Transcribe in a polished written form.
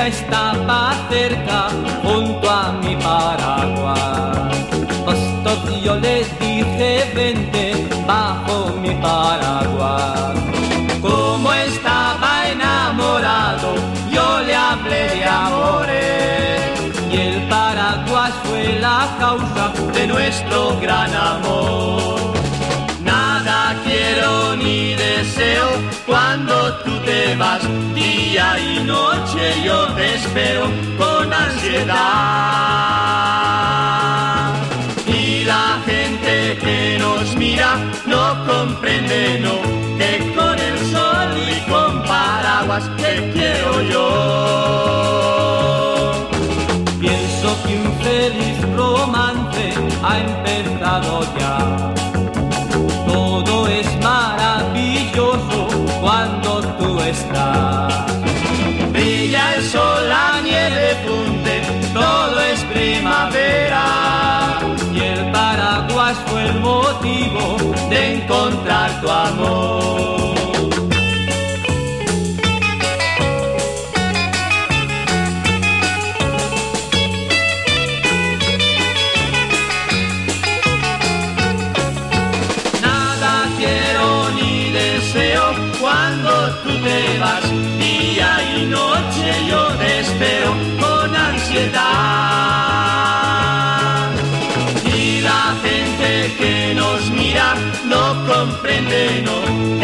ella estaba cerca, junto a mi paraguas. Pues yo les dije, vente bajo mi paraguas. Como estaba enamorado, yo le hablé de amores, y el paraguas fue la causa de nuestro gran amor. Nada quiero ni deseo cuando tú te vas, día y noche yo te espero con ansiedad. Y la gente que nos mira no comprende, no, que con el sol y con paraguas te quiero yo. Pienso que un feliz romance ha empezado ya. Todo es maravilloso cuando tú estás. Brilla el sol, la nieve funde, todo es primavera. Y el paraguas fue el motivo de encontrar tu amor. Cuando tú te vas, día y noche yo te espero con ansiedad. Y la gente que nos mira no comprende, no,